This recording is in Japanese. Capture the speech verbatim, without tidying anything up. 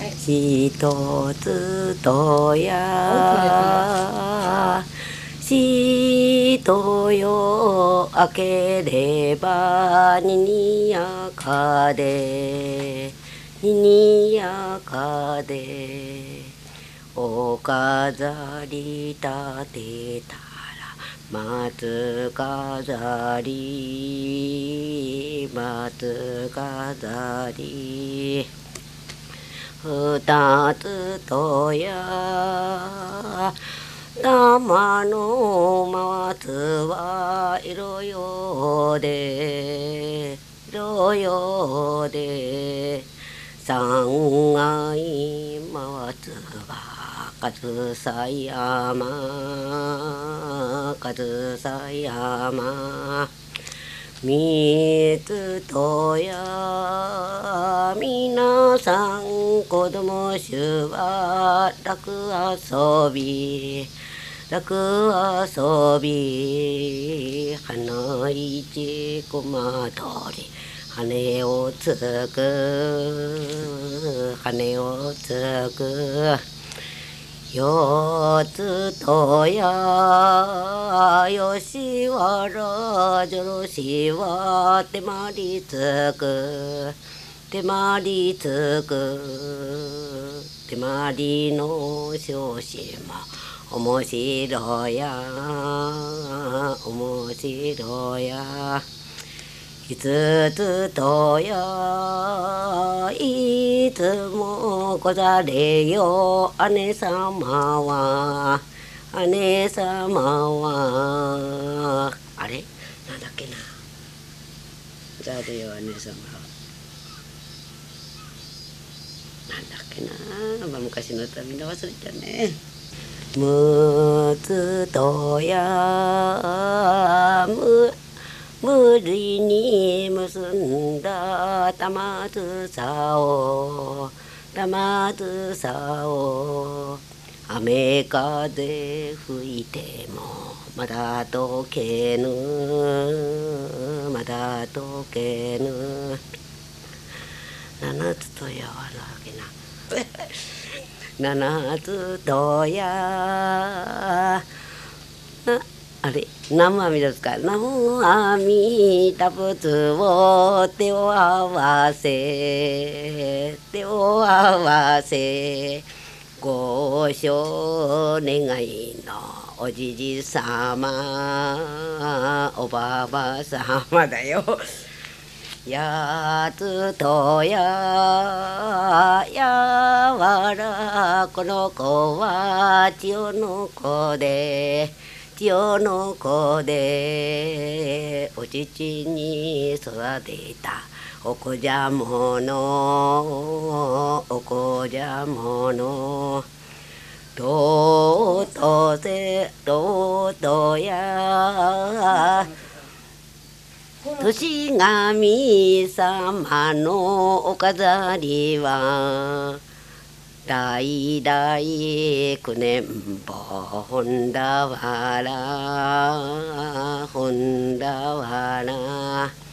ひとつとやしとよ明ければににやかでににやかでお飾り立てたら松飾り松飾り二つとや玉の松は色よで色よで三階松は上総山上総山三つとや皆さん子供衆は楽遊び楽遊び花市こまどり羽をつく羽をつく四つとや吉原女郎しは手まりつく手まりつく手まりの少子も面白や面白や五つとやいつもござれよ姉様は姉様はあれなんだっけなござれよ姉様はなんだっけな、まあ、昔の歌みんな忘れたね。むつとやむ無理に結んだ玉梓を玉梓を雨風吹いてもまだ溶けぬまだ溶けぬ七つとやはなわけな七つとやあれ南無阿弥陀ですか。南無阿弥陀仏を手を合わせ手を合わせご承願いのおじじさまおばばさまだよ。やつとややわらこの子は千代の子で千代の子でお乳に育てたお子じゃものお子じゃものとうとせとうとや年神様のお飾りは代々九年坊本田原本田原